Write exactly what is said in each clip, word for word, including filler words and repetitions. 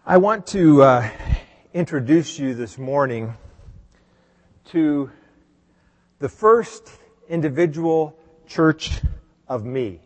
I want to uh, introduce you this morning to the first individual church of me.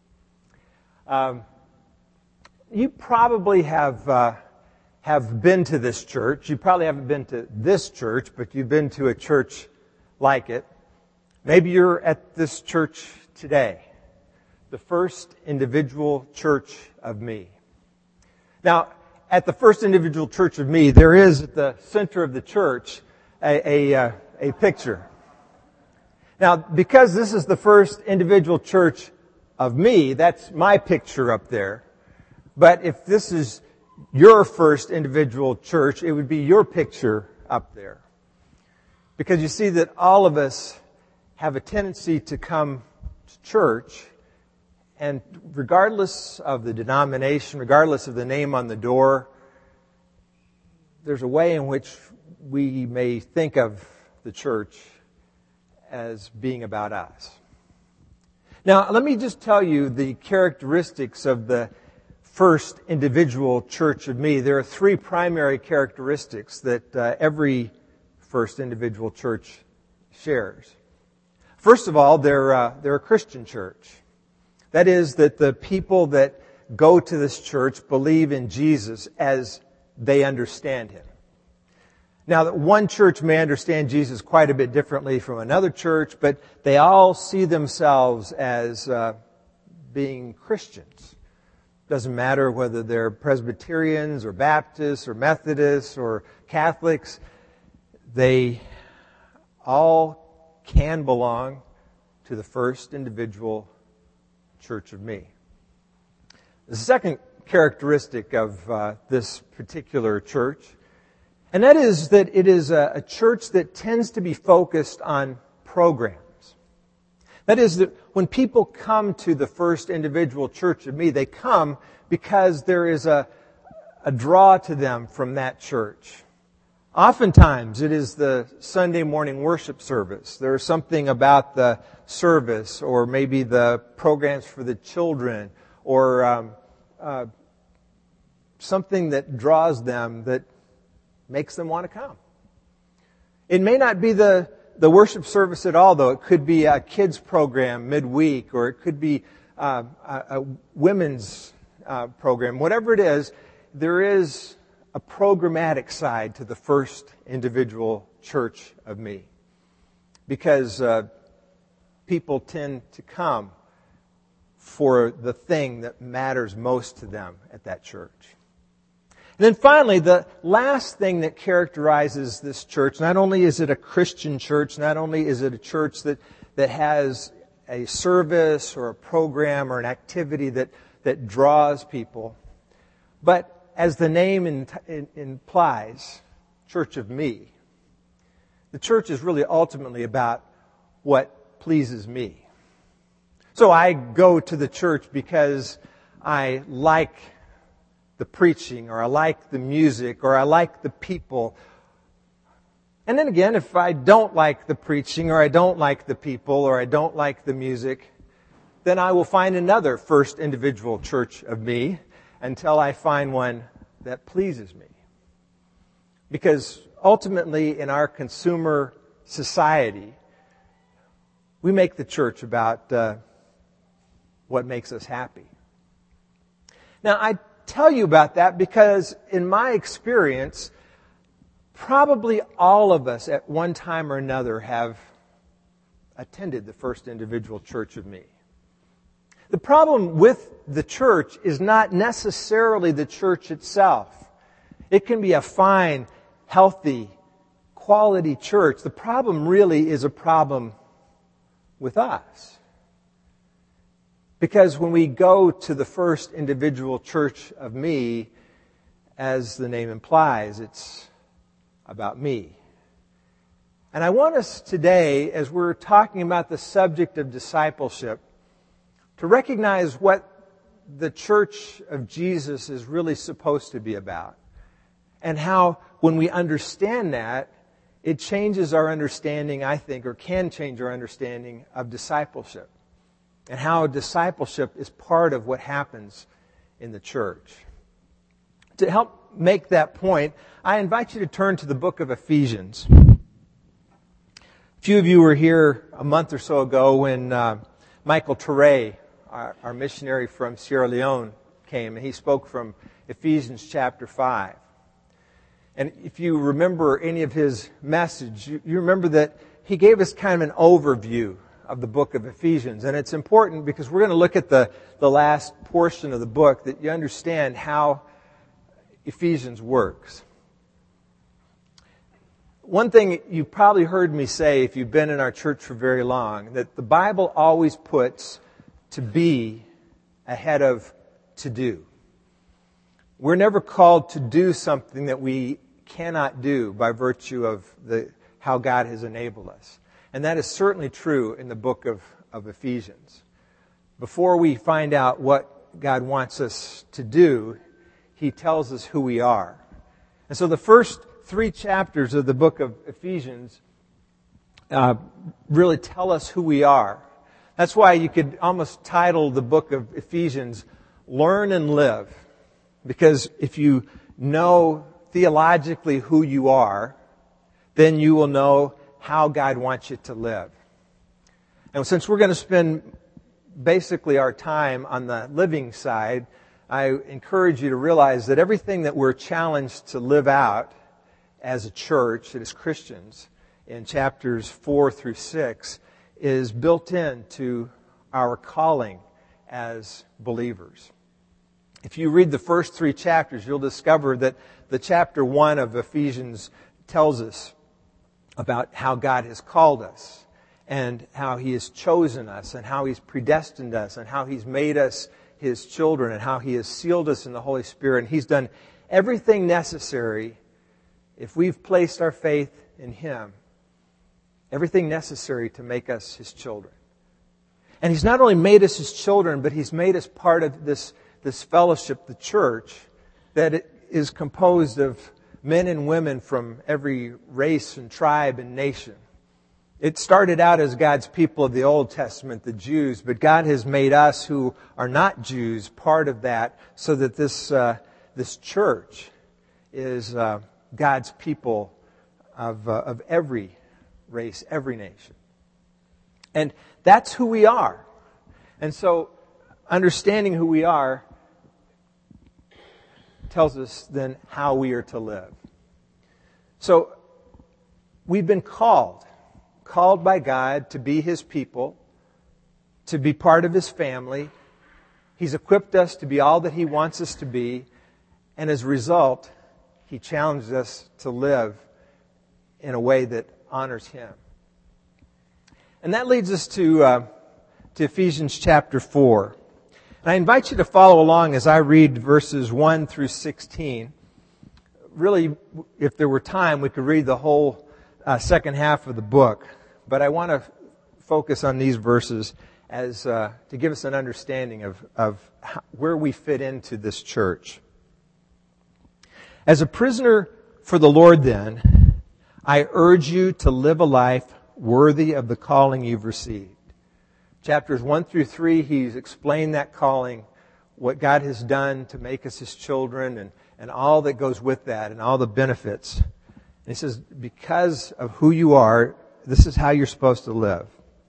Um, you probably have uh, have been to this church. You probably haven't been to this church, but you've been to a church like it. Maybe you're at this church today, the first individual church of me. Now, at the first individual church of me, there is at the center of the church a, a, uh, a picture. Now, because this is the first individual church of me, that's my picture up there. But if this is your first individual church, it would be your picture up there. Because you see that all of us have a tendency to come to church, and regardless of the denomination, regardless of the name on the door, there's a way in which we may think of the church as being about us. Now, let me just tell you the characteristics of the first individual church of me. There are three primary characteristics that uh, every first individual church shares. First of all, they're, uh, they're a Christian church. That is, that the people that go to this church believe in Jesus as they understand Him. Now, that one church may understand Jesus quite a bit differently from another church, but they all see themselves as uh, being Christians. Doesn't matter whether they're Presbyterians or Baptists or Methodists or Catholics. They all can belong to the first individual church of me. The second characteristic of uh, this particular church, and that is that it is a, a church that tends to be focused on programs. That is that when people come to the first individual church of me, they come because there is a, a draw to them from that church. Oftentimes, it is the Sunday morning worship service. There's something about the service, or maybe the programs for the children, or um, uh, something that draws them, that makes them want to come. It may not be the, the worship service at all, though. It could be a kids program midweek, or it could be uh, a, a women's uh, program. Whatever it is, there is a programmatic side to the first individual church of me. Because uh, people tend to come for the thing that matters most to them at that church. And then finally, the last thing that characterizes this church, not only is it a Christian church, not only is it a church that, that has a service or a program or an activity that, that draws people, but as the name in, in, implies, Church of Me, the church is really ultimately about what pleases me. So I go to the church because I like the preaching, or I like the music, or I like the people. And then again, if I don't like the preaching, or I don't like the people, or I don't like the music, then I will find another first individual church of me until I find one that pleases me. Because ultimately, in our consumer society, we make the church about uh, what makes us happy. Now, I tell you about that because, in my experience, probably all of us at one time or another have attended the first individual church of me. The problem with the church is not necessarily the church itself. It can be a fine, healthy, quality church. The problem really is a problem with us. Because when we go to the first individual church of me, as the name implies, it's about me. And I want us today, as we're talking about the subject of discipleship, to recognize what the church of Jesus is really supposed to be about. And how, when we understand that, it changes our understanding, I think, or can change our understanding of discipleship. And how discipleship is part of what happens in the church. to help make that point, I invite you to turn to the book of Ephesians. A few of you were here a month or so ago when uh, Michael Ture, our, our missionary from Sierra Leone, came, and he spoke from Ephesians chapter five. And if you remember any of his message, you, you remember that he gave us kind of an overview of the book of Ephesians. And it's important because we're going to look at the, the last portion of the book that you understand how Ephesians works. One thing you probably heard me say if you've been in our church for very long, that the Bible always puts to be ahead of to do. We're never called to do something that we cannot do by virtue of the how God has enabled us. And that is certainly true in the book of, of Ephesians. Before we find out what God wants us to do, He tells us who we are. And so the first three chapters of the book of Ephesians uh, really tell us who we are. That's why you could almost title the book of Ephesians, Learn and Live. Because if you know theologically who you are, then you will know how God wants you to live. And since we're going to spend basically our time on the living side, I encourage you to realize that everything that we're challenged to live out as a church, as Christians, in chapters four through six, is built into our calling as believers. If you read the first three chapters, you'll discover that the chapter one of Ephesians tells us about how God has called us and how He has chosen us and how He's predestined us and how He's made us His children and how He has sealed us in the Holy Spirit. And He's done everything necessary, if we've placed our faith in Him, everything necessary to make us His children. And He's not only made us His children, but He's made us part of this, this fellowship, the church, that is composed of men and women from every race and tribe and nation. It started out as God's people of the Old Testament, the Jews, but God has made us who are not Jews part of that, so that this uh, this church is uh, God's people of uh, of every race, every nation. And that's who we are. And so understanding who we are tells us then how we are to live. So we've been called, called by God to be His people, to be part of His family. He's equipped us to be all that He wants us to be, and as a result, He challenges us to live in a way that honors Him. And that leads us to, uh, to Ephesians chapter four. And I invite you to follow along as I read verses one through sixteen. Really, if there were time, we could read the whole uh, second half of the book. But I want to focus on these verses as uh, to give us an understanding of, of how, where we fit into this church. As a prisoner for the Lord, then, I urge you to live a life worthy of the calling you've received. Chapters one through three, he's explained that calling, what God has done to make us His children, and, and all that goes with that, and all the benefits. And he says, because of who you are, this is how you're supposed to live.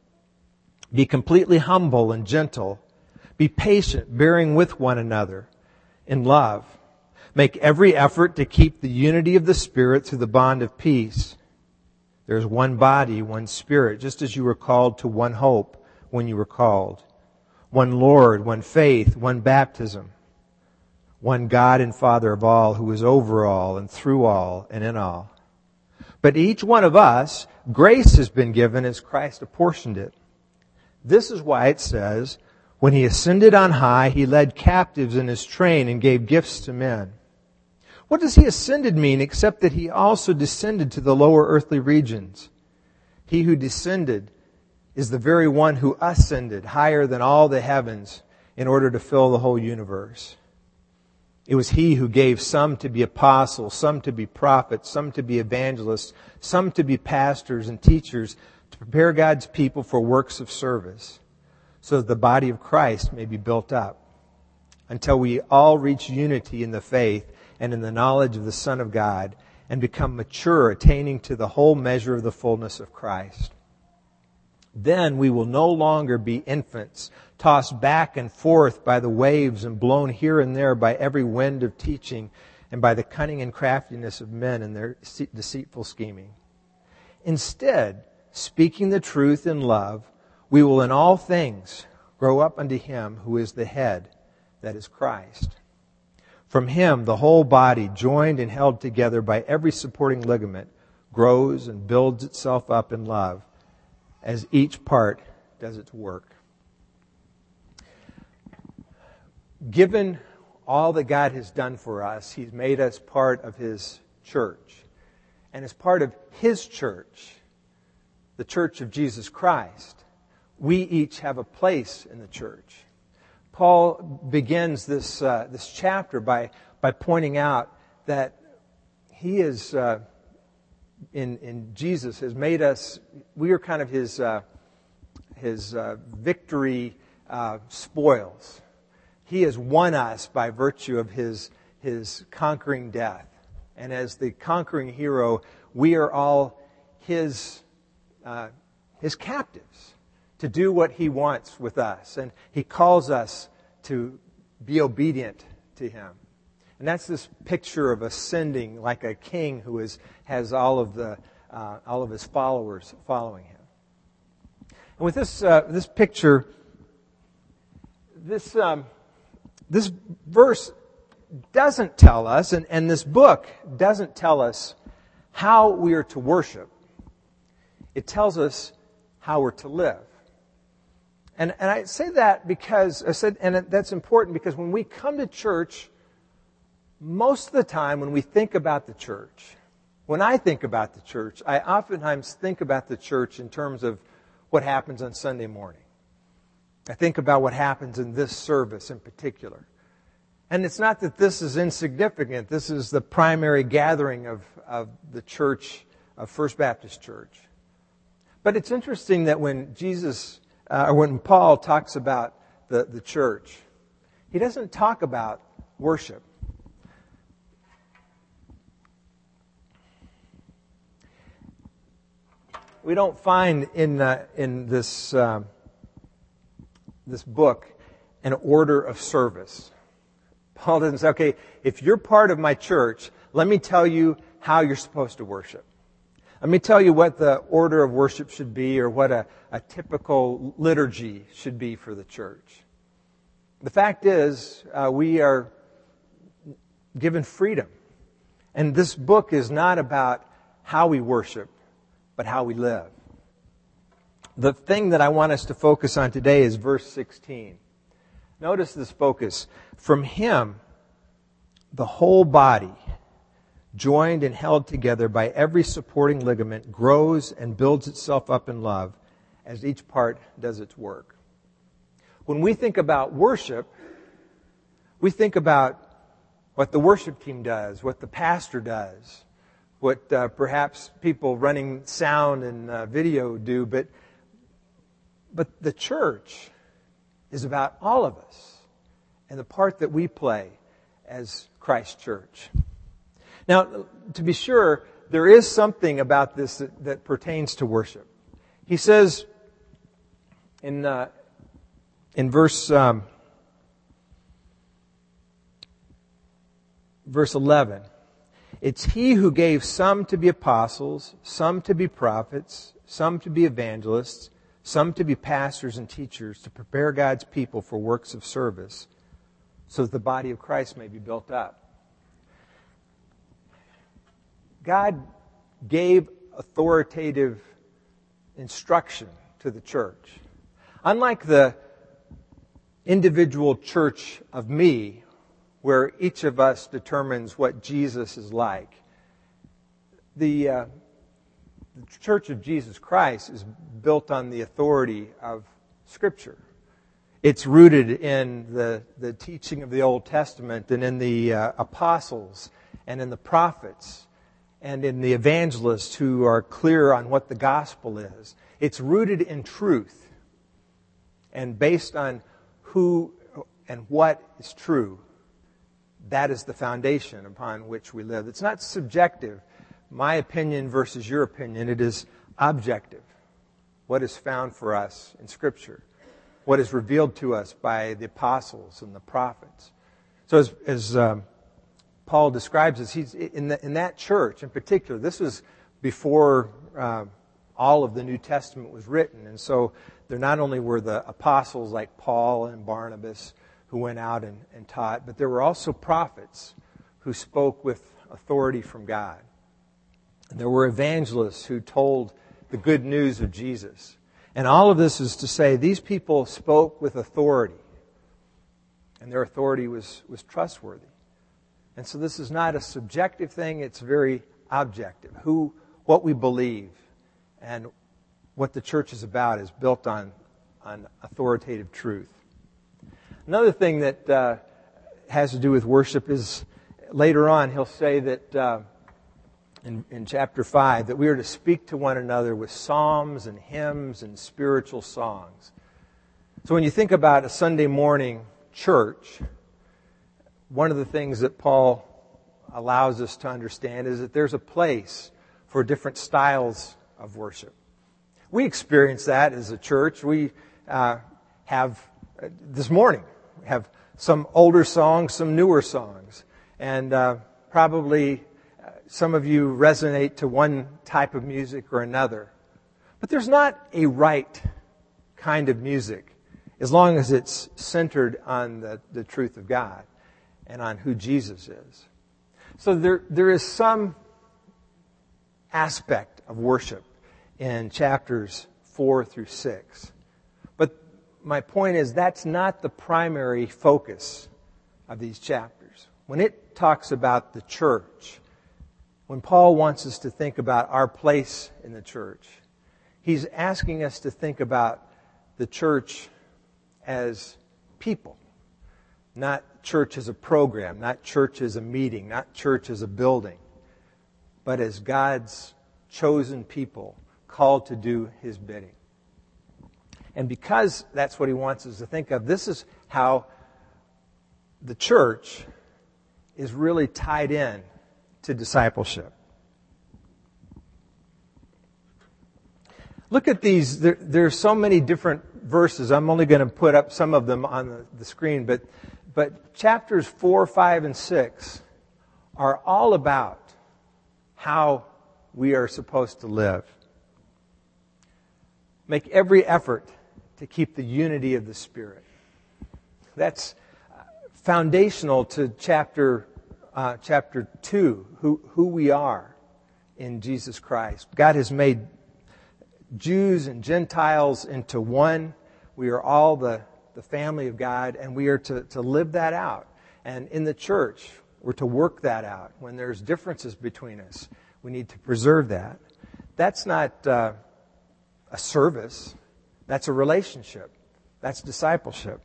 Be completely humble and gentle. Be patient, bearing with one another in love. Make every effort to keep the unity of the Spirit through the bond of peace. There is one body, one Spirit, just as you were called to one hope when you were called. One Lord, one faith, one baptism. One God and Father of all, who is over all and through all and in all. But each one of us, grace has been given as Christ apportioned it. This is why it says, when He ascended on high, He led captives in His train and gave gifts to men. What does He ascended mean except that He also descended to the lower earthly regions? He who descended is the very one who ascended higher than all the heavens in order to fill the whole universe. It was He who gave some to be apostles, some to be prophets, some to be evangelists, some to be pastors and teachers, to prepare God's people for works of service, so that the body of Christ may be built up, until we all reach unity in the faith and in the knowledge of the Son of God, and become mature, attaining to the whole measure of the fullness of Christ. Then we will no longer be infants, tossed back and forth by the waves and blown here and there by every wind of teaching and by the cunning and craftiness of men and their deceitful scheming. Instead, speaking the truth in love, we will in all things grow up unto Him who is the head, that is Christ. From Him, the whole body, joined and held together by every supporting ligament, grows and builds itself up in love, as each part does its work. Given all that God has done for us, He's made us part of His church. And as part of His church, the Church of Jesus Christ, we each have a place in the church. Paul begins this uh, this chapter by by pointing out that he is uh, in in Jesus has made us. We are kind of his uh, his uh, victory uh, spoils. He has won us by virtue of his his conquering death, and as the conquering hero, we are all his uh, his captives, to do what He wants with us. And He calls us to be obedient to Him. And that's this picture of ascending like a king who is, has all of the uh, all of his followers following him. And with this uh, this picture, this um, this verse doesn't tell us, and, and this book doesn't tell us how we are to worship. It tells us how we're to live. And, and I say that because, I said, and that's important because when we come to church, most of the time when we think about the church, when I think about the church, I oftentimes think about the church in terms of what happens on Sunday morning. I think about what happens in this service in particular. And it's not that this is insignificant. This is the primary gathering of, of the church, of First Baptist Church. But it's interesting that when Jesus, uh, or when Paul talks about the, the church, he doesn't talk about worship. We don't find in uh, in this uh, this book an order of service. Paul doesn't say, okay, if you're part of my church, let me tell you how you're supposed to worship. Let me tell you what the order of worship should be, or what a, a typical liturgy should be for the church. The fact is, uh, we are given freedom. And this book is not about how we worship, but how we live. The thing that I want us to focus on today is verse sixteen. Notice this focus. From Him, the whole body, joined and held together by every supporting ligament, grows and builds itself up in love as each part does its work. When we think about worship, we think about what the worship team does, what the pastor does, what uh, perhaps people running sound and uh, video do, but but the church is about all of us and the part that we play as Christ's church. Now, to be sure, there is something about this that, that pertains to worship. He says in uh, in verse um, verse eleven, it's He who gave some to be apostles, some to be prophets, some to be evangelists, some to be pastors and teachers, to prepare God's people for works of service, so that the body of Christ may be built up. God gave authoritative instruction to the church. Unlike the individual church of me, where each of us determines what Jesus is like, the, uh, the Church of Jesus Christ is built on the authority of Scripture. It's rooted in the, the teaching of the Old Testament and in the uh, apostles and in the prophets and in the evangelists who are clear on what the gospel is. It's rooted in truth and based on who and what is true. that is the foundation upon which we live. It's not subjective, my opinion versus your opinion. It is objective. What is found for us in Scripture. What is revealed to us by the apostles and the prophets. So as, as um, Paul describes this, he's in, the, in that church in particular, this was before uh, all of the New Testament was written. And so there not only were the apostles like Paul and Barnabas who went out and, and taught, but there were also prophets who spoke with authority from God. And there were evangelists who told the good news of Jesus. And all of this is to say these people spoke with authority. And their authority was, was trustworthy. And so this is not a subjective thing, it's very objective. Who, what we believe and what the church is about is built on, on authoritative truth. Another thing that uh, has to do with worship is later on he'll say that uh, in, in chapter five that we are to speak to one another with psalms and hymns and spiritual songs. So when you think about a Sunday morning church, one of the things that Paul allows us to understand is that there's a place for different styles of worship. We experience that as a church. We uh, have, uh, this morning, have some older songs, some newer songs. And uh, probably uh, some of you resonate to one type of music or another. But there's not a right kind of music as long as it's centered on the, the truth of God and on who Jesus is. So there there is some aspect of worship in chapters four through six. But my point is that's not the primary focus of these chapters. When it talks about the church, when Paul wants us to think about our place in the church, he's asking us to think about the church as people. Not church as a program, not church as a meeting, not church as a building, but as God's chosen people called to do His bidding. And because that's what He wants us to think of, this is how the church is really tied in to discipleship. Look at these. There, there are so many different verses. I'm only going to put up some of them on the, the screen, but But chapters four, five, and six are all about how we are supposed to live. Make every effort to keep the unity of the Spirit. That's foundational to chapter uh, chapter two, who, who we are in Jesus Christ. God has made Jews and Gentiles into one. We are all the the family of God, and we are to, to live that out. And in the church, we're to work that out. When there's differences between us, we need to preserve that. That's not uh, a service. That's a relationship. That's discipleship.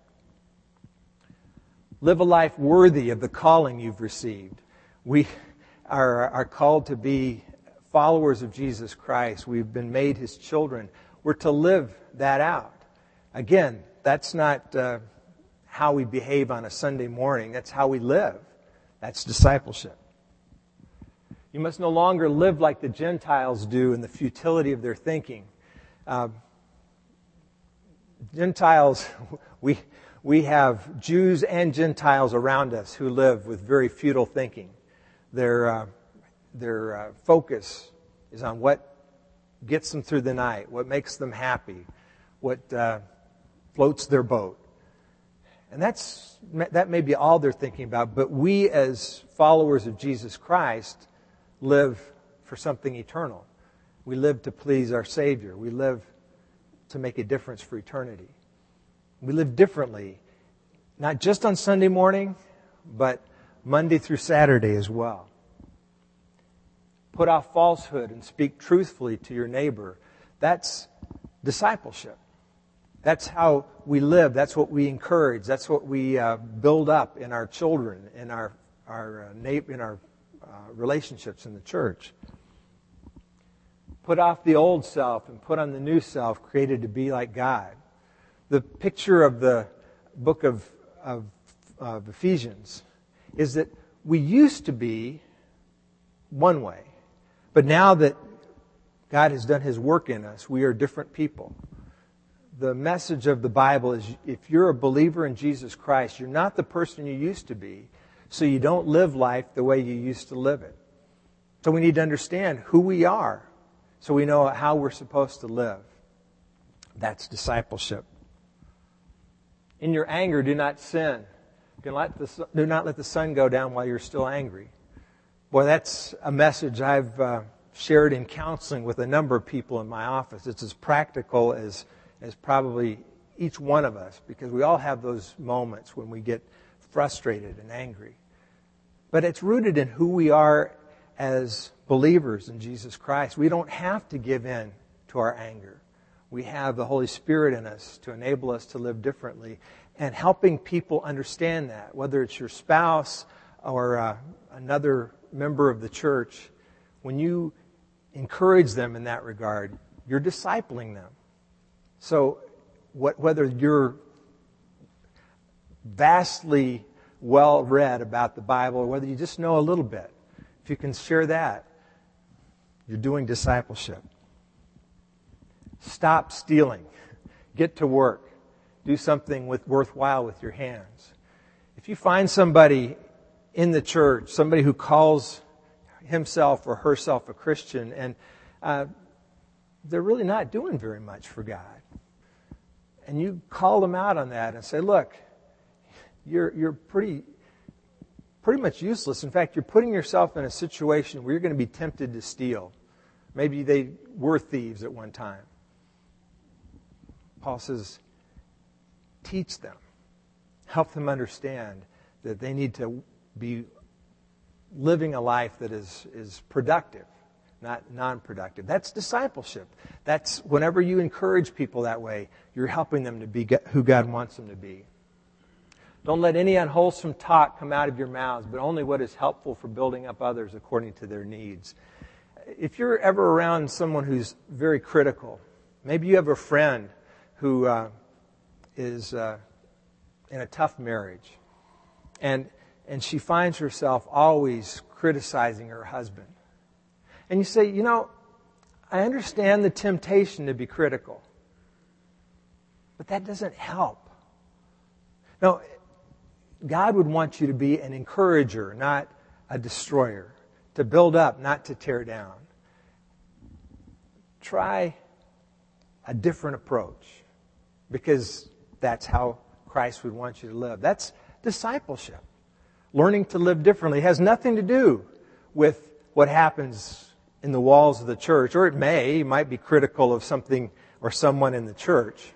Live a life worthy of the calling you've received. We are, are called to be followers of Jesus Christ. We've been made His children. We're to live that out. Again, that's not uh, how we behave on a Sunday morning. That's how we live. That's discipleship. You must no longer live like the Gentiles do in the futility of their thinking. Uh, Gentiles, we we have Jews and Gentiles around us who live with very futile thinking. Their uh, their uh, focus is on what gets them through the night, what makes them happy, what uh, floats their boat. And that's that may be all they're thinking about, but we as followers of Jesus Christ live for something eternal. We live to please our Savior. We live to make a difference for eternity. We live differently, not just on Sunday morning, but Monday through Saturday as well. Put off falsehood and speak truthfully to your neighbor. That's discipleship. That's how we live. That's what we encourage. That's what we uh, build up in our children, in our our uh, in our uh, relationships in the church. Put off the old self and put on the new self, created to be like God. The picture of the book of of, of Ephesians is that we used to be one way, but now that God has done His work in us, we are different people. The message of the Bible is if you're a believer in Jesus Christ, you're not the person you used to be, so you don't live life the way you used to live it. So we need to understand who we are so we know how we're supposed to live. That's discipleship. In your anger, do not sin. Do not, let the, do not let the sun go down while you're still angry. Boy, that's a message I've uh, shared in counseling with a number of people in my office. It's as practical as, as probably each one of us, because we all have those moments when we get frustrated and angry. But it's rooted in who we are as believers in Jesus Christ. We don't have to give in to our anger. We have the Holy Spirit in us to enable us to live differently, and helping people understand that, whether it's your spouse or uh, another member of the church. When you encourage them in that regard, you're discipling them. So what, whether you're vastly well-read about the Bible or whether you just know a little bit, if you can share that, you're doing discipleship. Stop stealing. Get to work. Do something with worthwhile with your hands. If you find somebody in the church, somebody who calls himself or herself a Christian, and uh, they're really not doing very much for God, and you call them out on that and say, look, you're you're pretty pretty much useless. In fact, you're putting yourself in a situation where you're going to be tempted to steal. Maybe they were thieves at one time. Paul says, teach them. Help them understand that they need to be living a life that is, is productive, not non-productive. That's discipleship. That's whenever you encourage people that way, you're helping them to be who God wants them to be. Don't let any unwholesome talk come out of your mouths, but only what is helpful for building up others according to their needs. If you're ever around someone who's very critical, maybe you have a friend who uh, is uh, in a tough marriage, and and she finds herself always criticizing her husband. And you say, you know, I understand the temptation to be critical, but that doesn't help. No, God would want you to be an encourager, not a destroyer. To build up, not to tear down. Try a different approach, because that's how Christ would want you to live. That's discipleship. Learning to live differently has nothing to do with what happens in the walls of the church, or it may. You might be critical of something or someone in the church.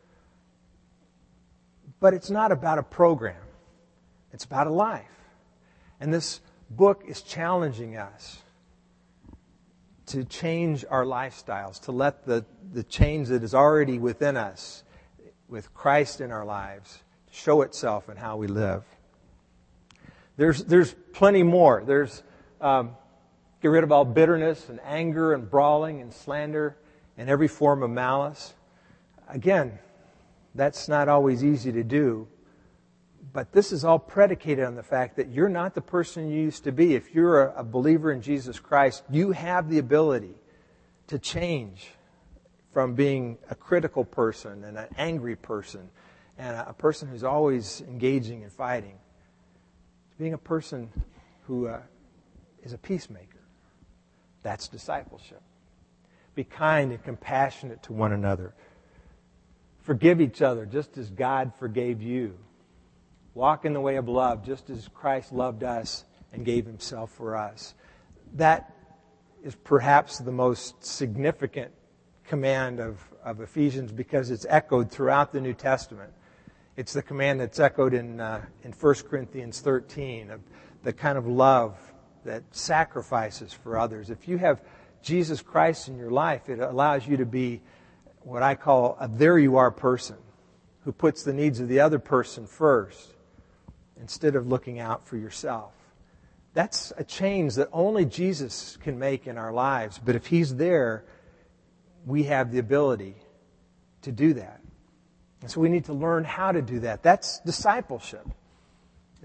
But it's not about a program. It's about a life. And this book is challenging us to change our lifestyles, to let the, the change that is already within us, with Christ in our lives, show itself in how we live. There's there's plenty more. There's um, get rid of all bitterness and anger and brawling and slander and every form of malice. Again, that's not always easy to do. But this is all predicated on the fact that you're not the person you used to be. If you're a, a believer in Jesus Christ, you have the ability to change from being a critical person and an angry person and a, a person who's always engaging and fighting, to being a person who uh, is a peacemaker. That's discipleship. Be kind and compassionate to one another. Forgive each other just as God forgave you. Walk in the way of love, just as Christ loved us and gave Himself for us. That is perhaps the most significant command of, of Ephesians, because it's echoed throughout the New Testament. It's the command that's echoed in uh, in First Corinthians thirteen, of the kind of love that sacrifices for others. If you have Jesus Christ in your life, it allows you to be what I call a there you are person, who puts the needs of the other person first, instead of looking out for yourself. That's a change that only Jesus can make in our lives. But if He's there, we have the ability to do that. And so we need to learn how to do that. That's discipleship.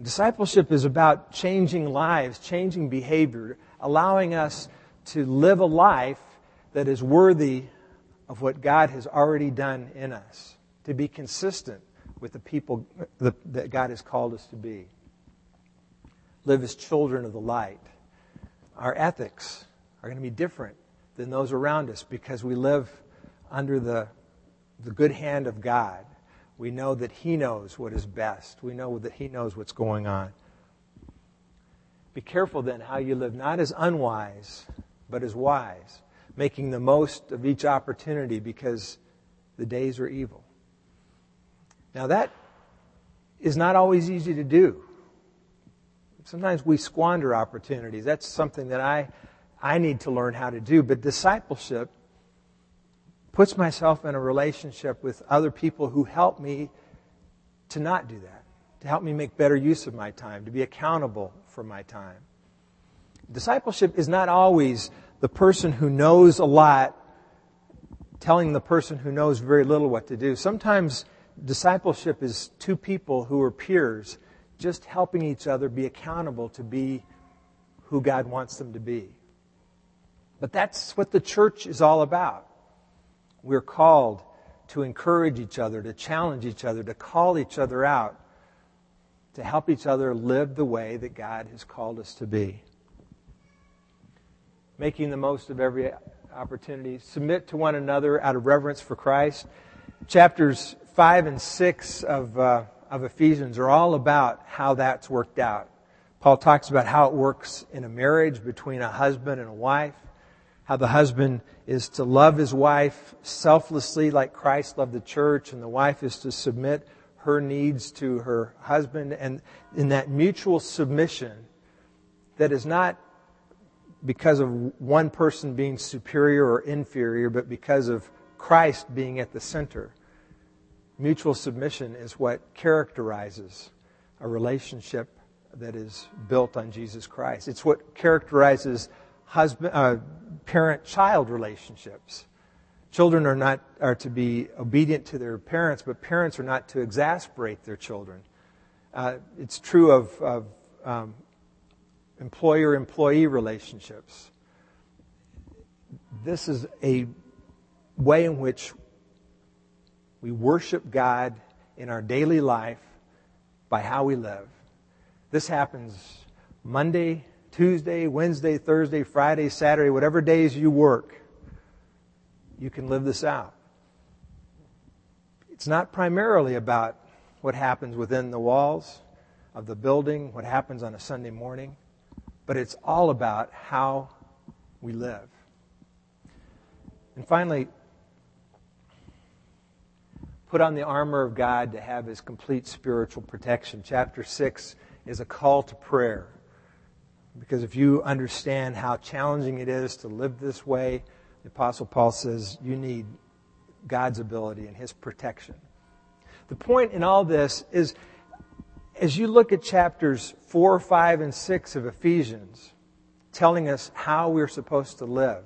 Discipleship is about changing lives, changing behavior, allowing us to live a life that is worthy of what God has already done in us, to be consistent with the people that God has called us to be. Live as children of the light. Our ethics are going to be different than those around us because we live under the, the good hand of God. We know that He knows what is best. We know that He knows what's going on. Be careful then how you live, not as unwise, but as wise, making the most of each opportunity because the days are evil. Now that is not always easy to do. Sometimes we squander opportunities. That's something that I, I need to learn how to do. But discipleship puts myself in a relationship with other people who help me to not do that, to help me make better use of my time, to be accountable for my time. Discipleship is not always the person who knows a lot telling the person who knows very little what to do. Sometimes discipleship is two people who are peers just helping each other be accountable to be who God wants them to be. But that's what the church is all about. We're called to encourage each other, to challenge each other, to call each other out, to help each other live the way that God has called us to be. Making the most of every opportunity. Submit to one another out of reverence for Christ. Chapters five and six of, uh, of Ephesians are all about how that's worked out. Paul talks about how it works in a marriage between a husband and a wife. How the husband is to love his wife selflessly like Christ loved the church, and the wife is to submit her needs to her husband. And in that mutual submission that is not because of one person being superior or inferior, but because of Christ being at the center. Mutual submission is what characterizes a relationship that is built on Jesus Christ. It's what characterizes husband, uh, parent-child relationships. Children are not are to be obedient to their parents, but parents are not to exasperate their children. Uh, it's true of, of um, employer-employee relationships. This is a way in which we worship God in our daily life by how we live. This happens Monday, Tuesday, Wednesday, Thursday, Friday, Saturday, whatever days you work, you can live this out. It's not primarily about what happens within the walls of the building, what happens on a Sunday morning, but it's all about how we live. And finally, put on the armor of God to have His complete spiritual protection. Chapter six is a call to prayer. Because if you understand how challenging it is to live this way, the Apostle Paul says you need God's ability and His protection. The point in all this is, as you look at chapters four, five, and six of Ephesians, telling us how we're supposed to live,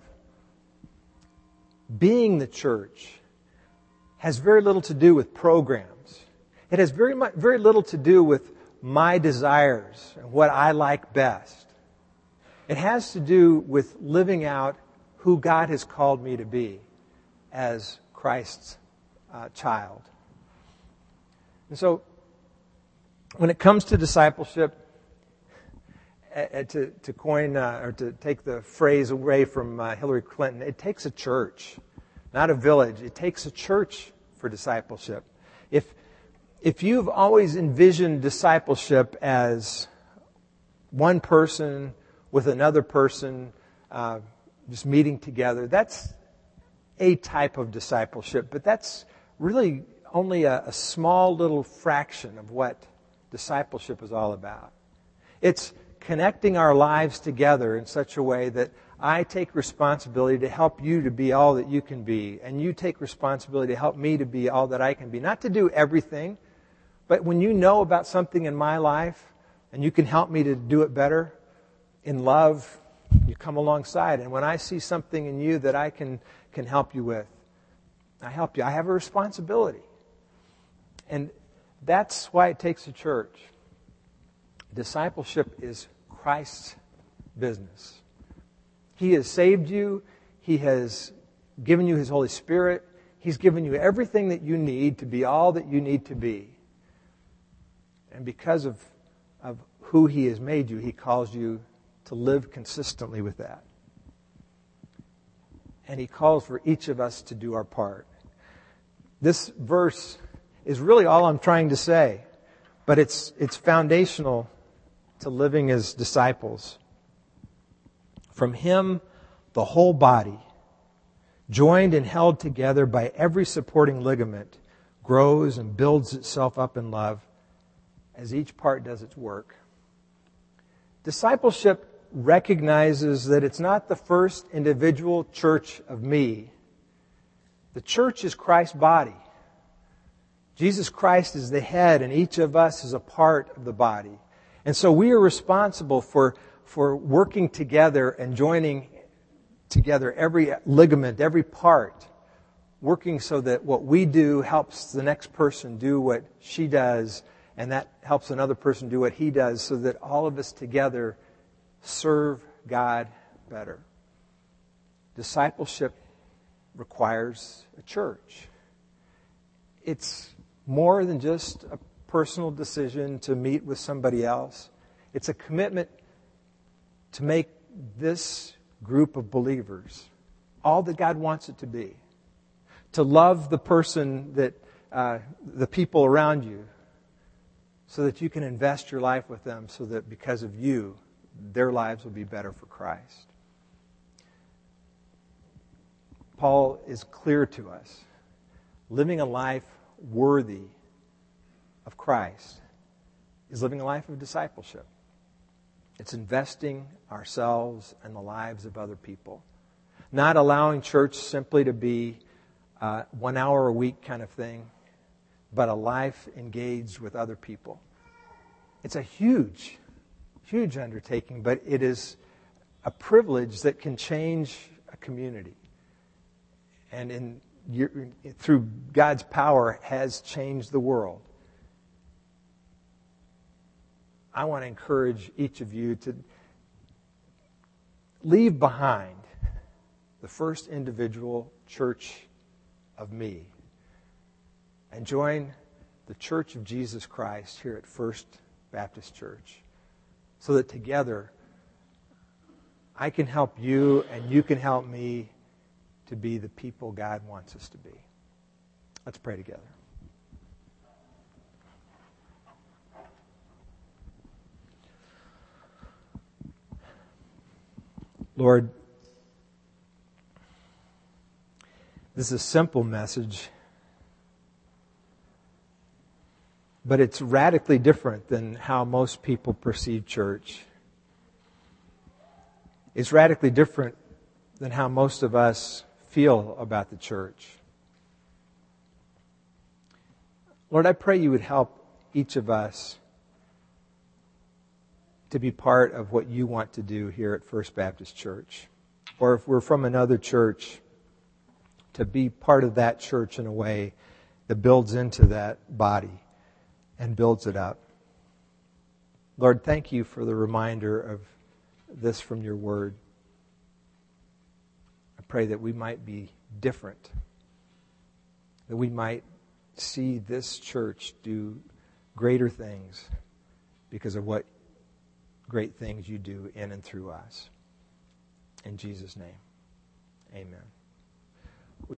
being the church has very little to do with programs. It has very much, very little to do with my desires and what I like best. It has to do with living out who God has called me to be as Christ's uh, child. And so, when it comes to discipleship, uh, to, to coin uh, or to take the phrase away from uh, Hillary Clinton, it takes a church, not a village. It takes a church for discipleship. If if you've always envisioned discipleship as one person with another person uh, just meeting together, that's a type of discipleship, but that's really only a, a small little fraction of what discipleship is all about. It's connecting our lives together in such a way that I take responsibility to help you to be all that you can be, and you take responsibility to help me to be all that I can be. Not to do everything, but when you know about something in my life and you can help me to do it better, in love, you come alongside. And when I see something in you that I can, can help you with, I help you. I have a responsibility. And that's why it takes a church. Discipleship is Christ's business. He has saved you. He has given you His Holy Spirit. He's given you everything that you need to be all that you need to be. And because of, of who He has made you, He calls you to live consistently with that. And He calls for each of us to do our part. This verse is really all I'm trying to say, but it's it's foundational to living as disciples. From Him, the whole body, joined and held together by every supporting ligament, grows and builds itself up in love as each part does its work. Discipleship recognizes that it's not the first individual church of me. The church is Christ's body. Jesus Christ is the head, and each of us is a part of the body. And so we are responsible for, for working together and joining together every ligament, every part, working so that what we do helps the next person do what she does, and that helps another person do what he does, so that all of us together serve God better. Discipleship requires a church. It's more than just a personal decision to meet with somebody else. It's a commitment to make this group of believers all that God wants it to be. To love the person that, uh, the people around you, so that you can invest your life with them, so that because of you, their lives will be better for Christ. Paul is clear to us. Living a life worthy of Christ is living a life of discipleship. It's investing ourselves and the lives of other people. Not allowing church simply to be uh, one hour a week kind of thing, but a life engaged with other people. It's a huge, huge undertaking, but it is a privilege that can change a community. And in your, through God's power has changed the world. I want to encourage each of you to leave behind the first individual church of me and join the Church of Jesus Christ here at First Baptist Church, so that together I can help you and you can help me to be the people God wants us to be. Let's pray together. Lord, this is a simple message, but it's radically different than how most people perceive church. It's radically different than how most of us feel about the church. Lord, I pray you would help each of us to be part of what you want to do here at First Baptist Church. Or if we're from another church, to be part of that church in a way that builds into that body and builds it up. Lord, thank you for the reminder of this from your word. I pray that we might be different, that we might see this church do greater things because of what great things you do in and through us. In Jesus' name, amen.